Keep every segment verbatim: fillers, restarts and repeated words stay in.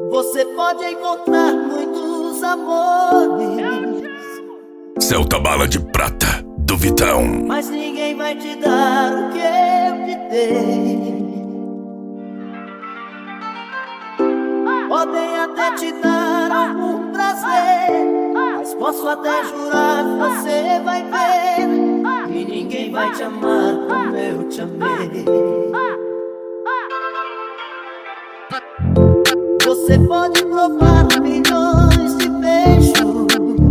Você pode encontrar muitos amores, Celta Bala de Prata, do Vitão. mas ninguém vai te dar o que eu te dei. Podem até te dar algum prazer, mas posso até jurar que você vai ver que ninguém vai te amar como eu te amei. Você pode provar milhões de beijos,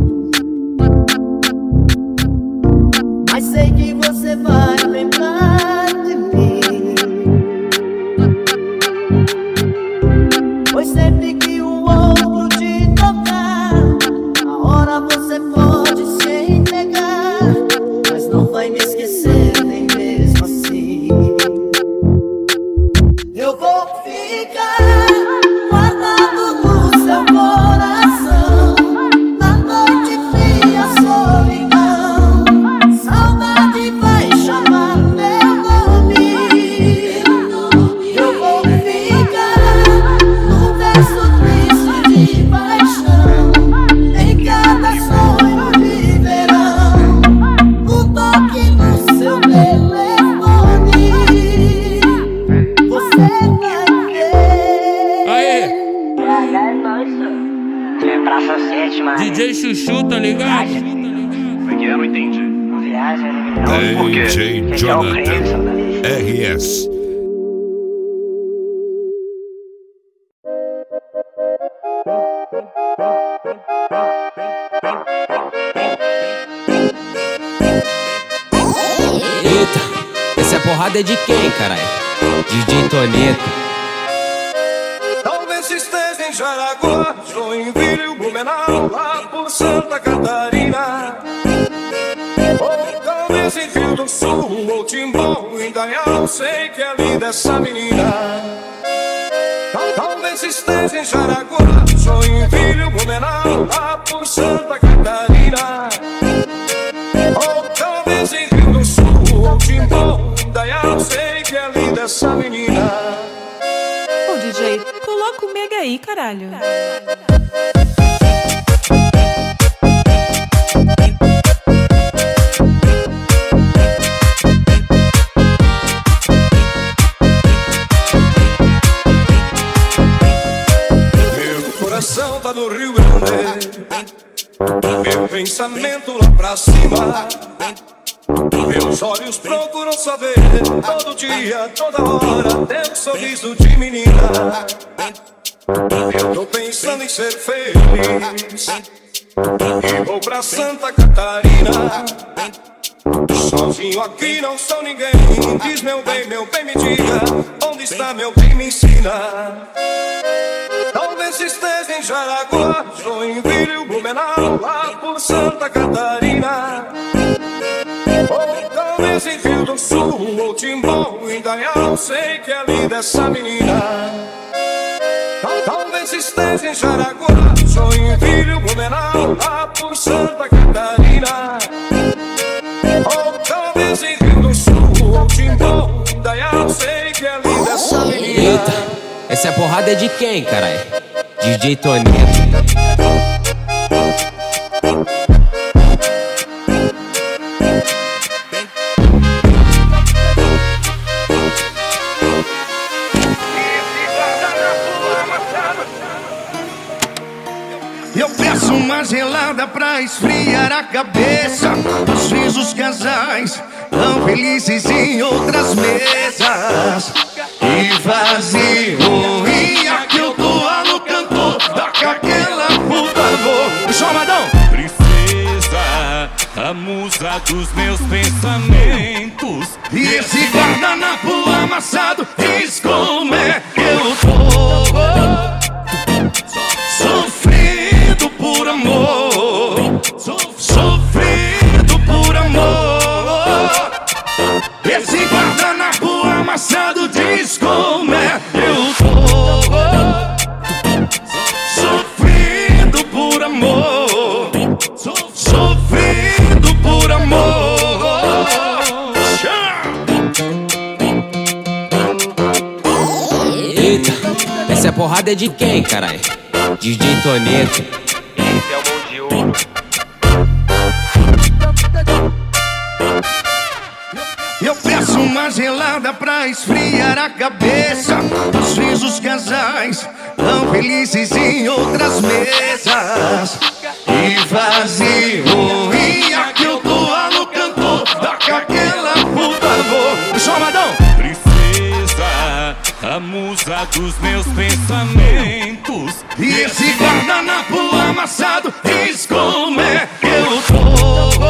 mas sei que você vai lembrar de mim, pois sempre que o outro te tocar, a hora você pode se entregar, mas não vai me esquecer nem mesmo assim. Eu vou ficar guardado no seu coração, na noite fria, solidão. Saudade vai chamar meu nome. Eu vou ficar no verso triste de paixão, em cada sonho de verão, no toque no seu telefone. Você vai ver. Aê, É Praça Sétima. D J Chuchu, tá ligado? Porque eu não entendi. Viagem, né? Por quê? D J Esse é o Jonathan, preço, né? R S. Eita, essa porrada é de quem, caralho? D J Toneto. Talvez esteja em Jaraguá, Joinville, Blumenau, lá por Santa Catarina. Ou talvez em Rio do Sul, ou Timbó, Indaial, sei que é linda essa menina. Tal- Talvez esteja em Jaraguá, Joinville, Blumenau, lá por Santa Catarina. Ou talvez em Rio do Sul, ou Timbó, Indaial, sei que é linda essa menina. Ô D J, coloca o mega aí, caralho. Meu coração tá no Rio Grande, meu pensamento lá pra cima. Meus olhos procuram saber todo dia, toda hora, teu sorriso de menina. Eu tô pensando em ser feliz e vou pra Santa Catarina. Sozinho aqui não sou ninguém. Diz meu bem, meu bem, me diga onde está meu bem, me ensina. Talvez esteja em Jaraguá, Joinville, Blumenau, lá por Santa Catarina. Ou talvez em Rio do Sul, ou Timbó, Indaial, sei que é linda essa menina. Tal- Talvez esteja em Jaraguá, Joinville, Blumenau, lá por Santa Catarina. Ou talvez em Rio do Sul, ou Timbó, Indaial, sei que é linda essa menina. Eita, essa porrada é de quem, caralho? D J Toneto. Eu peço uma gelada pra esfriar a cabeça. Às vezes os casais tão felizes em outras mesas. E vazio, e aqui eu tô no canto. Toca aquela, por favor. Chamadão! Princesa, a musa dos meus pensamentos. E esse guardanapo amassado diz como é que eu tô. Sofrido por amor, sofrido por amor. Esse guardanapo amassado diz como é que eu tô. Sofrido por amor, sofrido por amor. Tchau. porrada é de quem, carai? D J Toneto. Esse é o mão de ouro. Eu peço uma gelada pra esfriar a cabeça. Às vezes os casais tão felizes em outras mesas. E vazio, e aqui eu tô no canto. Dá com aquela, por favor. Chamadão! Princesa, a musa dos meus pensamentos. E esse guardanapo amassado diz como é que eu tô.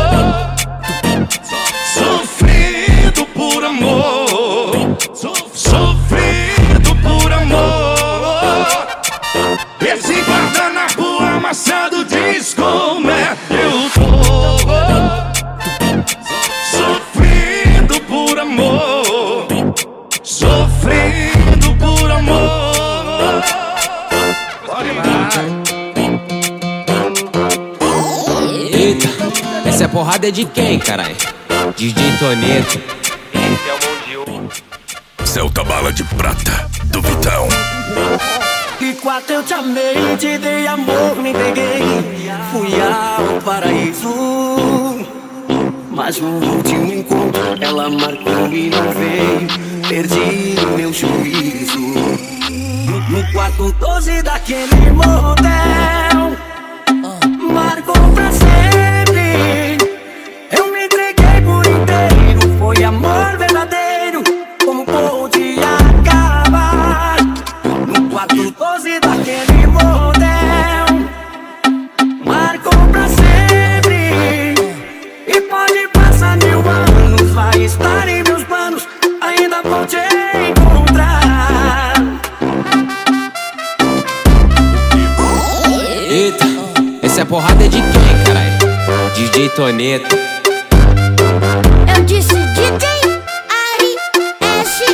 Sofrido por amor, sofrido por amor. Esse guardanapo amassado diz como é que eu tô. Sofrido por amor, sofrido por amor. Eita, essa porrada é de quem, carai? D J Toneto. Esse é o mão de ouro. Celta Bala de Prata, do Vitão. E quatro eu te amei, te dei amor, me peguei. Fui ao paraíso, mas no último encontro ela marcou e não veio. Perdi meu juízo. No quarto doze daquele motel, marcou pra sempre. Eu me entreguei por inteiro, foi amor verdadeiro. Como pôde acabar? No quarto doze daquele motel, marcou pra sempre. E pode passar mil anos, vai estar em meus planos, ainda vou te encontrar. Eita, essa porrada é de quem, carai? D J Toneto. Eu disse D J Ari S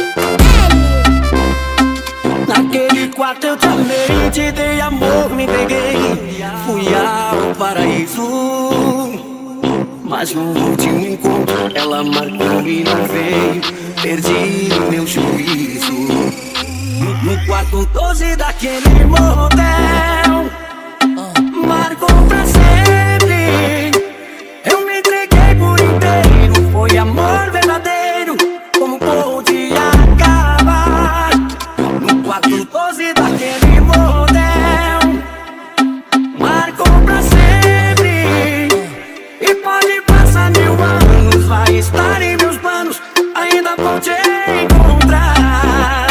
L. Naquele quarto eu te amei, te dei amor, me peguei. Fui ao paraíso, mas no último encontro ela marcou e não veio. Perdi meu juízo. No quarto doze daquele motel, marcou pra sempre. Eu me entreguei por inteiro, foi amor verdadeiro. Como pôde acabar? No quarto doze daquele motel, marcou pra sempre. E pode passar mil anos, vai estar em meus planos, ainda vou te encontrar.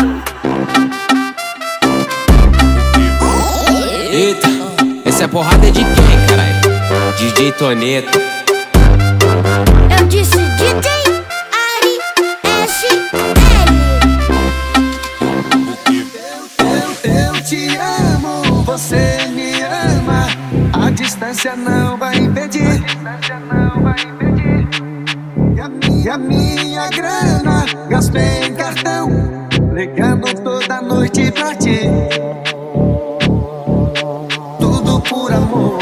Eita, essa porrada é de quem, carai? D J Toneto. Eu disse D J Ari S L. Eu, eu te amo, você me ama. A distância não vai impedir. E a minha, a minha grana gastei em cartão, ligando toda noite pra ti. Tudo por amor.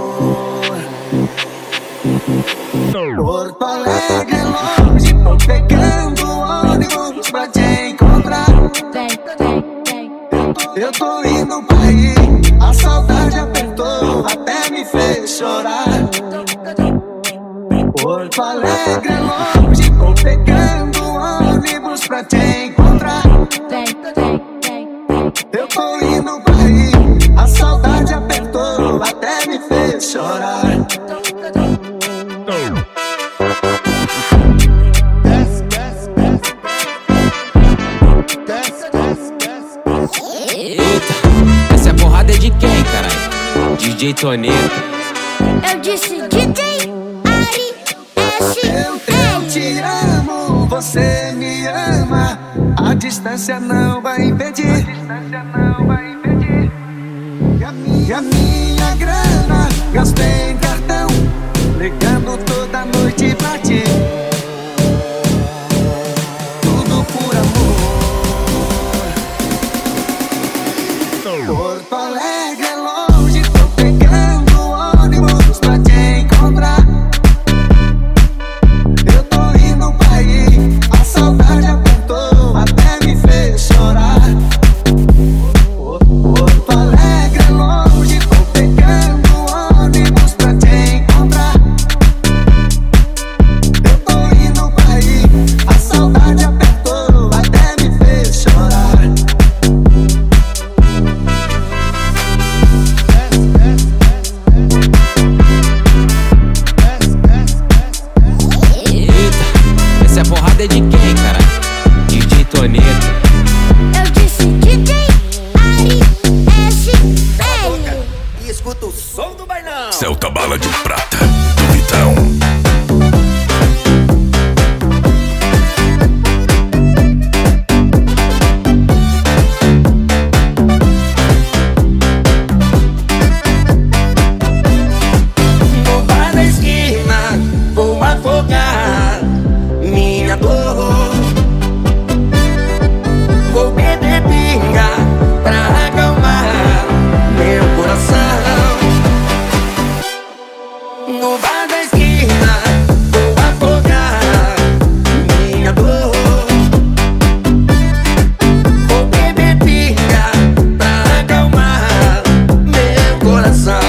Porto Alegre é longe, tô pegando ônibus pra te encontrar. Eu tô indo pra aí, a saudade apertou, até me fez chorar. Porto Alegre é longe, tô pegando ônibus pra te encontrar. Eu tô indo pra aí, a saudade apertou, até me fez chorar. Eita, essa porrada é de quem, carai? D J Toneto. Eu disse D J Ari S L. Eu, eu te amo, você me ama. A distância não vai impedir. E a minha, e a minha grana gastei em cartão, ligando toda noite pra ti. Tudo por amor. Porto Alegre é longe, tô pegando ônibus pra te encontrar. Eu tô indo pra aí, a saudade apertou, até me fez chorar. Celta Bala de Prata, do Vitão. No bar da esquina vou afogar minha dor. Vou beber pinga pra acalmar meu coração. No bar da esquina vou afogar minha dor. Vou beber pinga pra acalmar meu coração.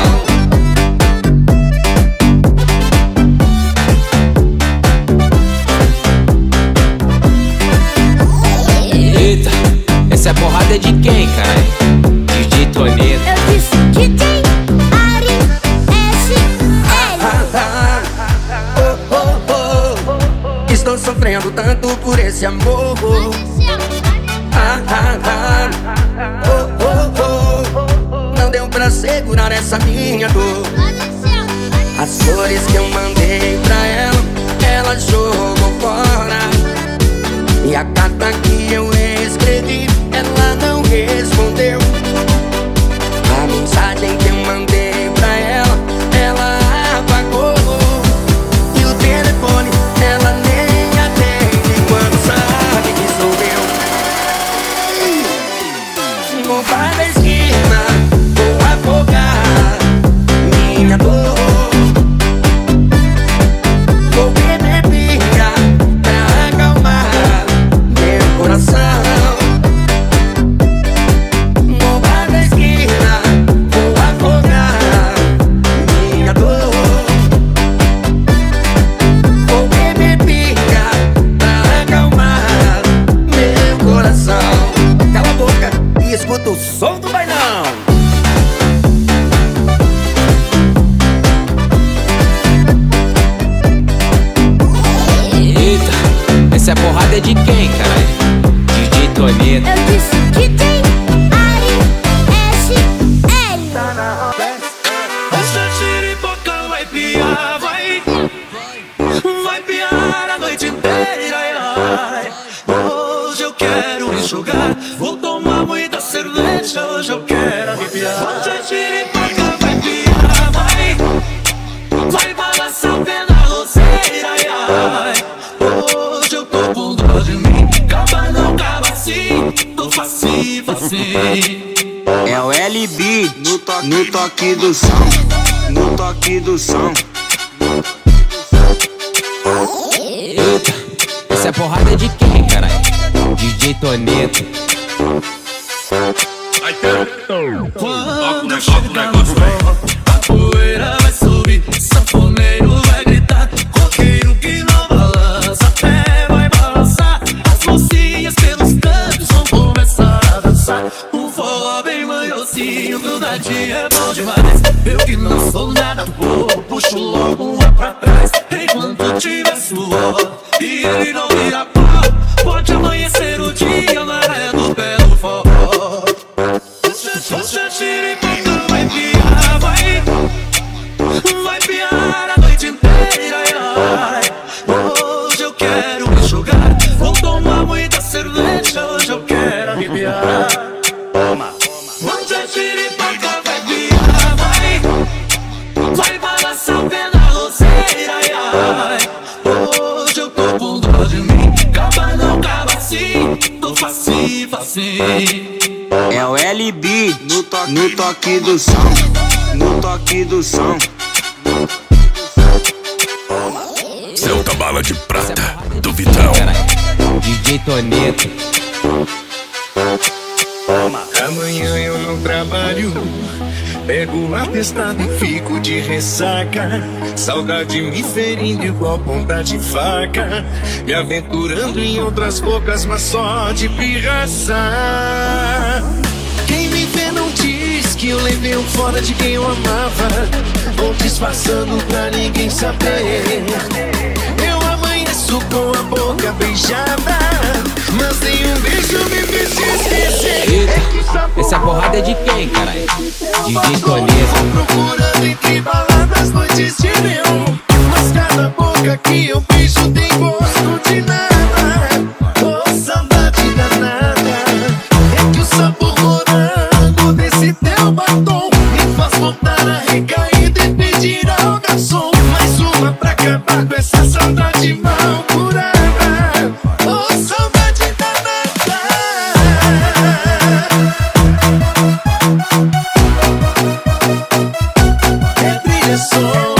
Eita, essa é porrada de quem, caralho? D J Toneto. Eu disse D J Ari S L. Oh, oh, oh. Estou sofrendo tanto por esse amor. Ah, ah, ah. Oh, oh, oh. Não deu pra segurar essa minha dor. As flores que eu mandei pra ela, ela jogou fora. E a carta que eu escrevi, ela não respondeu. A mensagem que eu mandei pra ela, ela apagou. E o telefone, ela nem atende quando sabe que sou eu. No bar da esquina vou afogar minha dor. Vou beber pinga pra acalmar meu coração. No bar da esquina vou afogar minha dor. Vou beber pinga pra acalmar meu coração. Cala a boca e escuta o som do bailão. Eita, essa é porrada de quem, caralho? D J Toneto. Eu disse D J Ari S L. Essa xeripoca vai piar, vai. Vai piar a noite inteira, ai. Hoje eu quero enxugar, vou tomar muita cerveja, hoje eu quero arrepiar. Essa xeripoca vai piar, vai. Vai balançar o pé na roceira, ai. Hoje eu tô com dor de mim, acaba não acaba assim, tô facinho, facinho. É o L B no toque, no toque do som, no toque do som. Eita, essa é porrada de quem, caralho? D J Toneto. Quando chega no forró, a poeira vai subir, sanfoneiro vai gritar, roqueiro que não balança, até vai balançar. As mocinhas pelos cantos vão começar a dançar. Um forró bem manhosinho, grudadinho é bom demais. Eu que não sou nada boa, puxo logo uma pra trás. Enquanto tiver suor e ele não vira pau, pode amanhecer o dia na areia do pé do forró. Puxa, xeripoca vai piar, vai. Vai piar a noite inteira, ai. Hoje eu quero me jogar, vou tomar muita cerveja, hoje eu quero arrepiar. Puxa, xeripoca vai piar, vai. Vai balançar o pé na roceira, ai. Hoje eu tô com dor de mim, acaba não acaba assim, tô facinho, facinho. É o L B no toque, no toque do som, no toque do som. Celta Bala de Prata, do Vitão. D J Toneto. Amanhã eu não trabalho, pego o atestado e fico de ressaca. Saudade me ferindo igual ponta de faca, me aventurando em outras bocas, mas só de pirraça. Quem me vê não diz que eu levei um fora de quem eu amava, vou disfarçando pra ninguém saber. Eu amanheço com a boca beijada, mas mas nenhum beijo me fez te esquecer. Eita, essa porrada é de quem, caralho? D J Toninho. Vou procurando entre baladas, noites de neon, mas cada boca que eu beijo tem gosto de nada. Oh, saudade danada, é que o sabor morango desse teu batom me faz voltar a recair e pedir ao garçom mais uma pra acabar com essa saudade mal curada. Oh, saudade danada. É brilha só.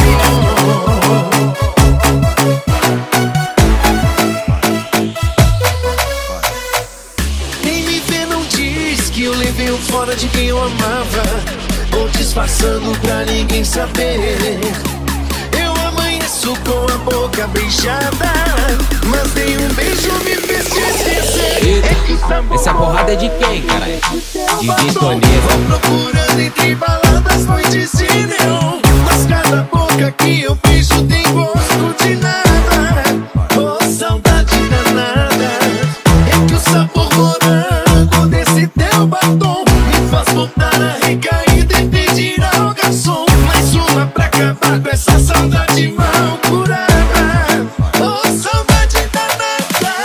Quem me vê não diz que eu levei o fora de quem eu amava, ou disfarçando pra ninguém saber. Eu amanheço com a boca beijada, mas nenhum beijo me fez te esquecer. Eita, essa porrada é de quem, caralho? D J Toninho. Vou procurando entre baladas, noites de neon, mas cada boca que eu beijo tem gosto de nada. Oh, saudade danada, é que o sabor morango desse teu batom me faz voltar a recair e pedir ao garçom mais uma pra acabar com essa saudade mal curada. Oh, saudade danada.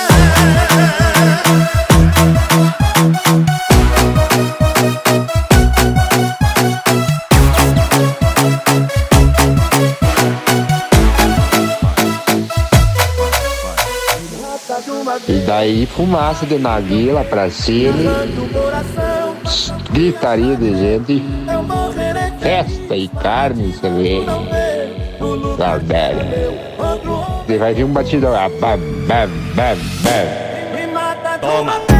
E daí fumaça de narguila pra cima, gritaria de gente, festa e carne, você vê. Saudade. E vai vir um batidão, ah, bam, bam, bam, bam. Toma.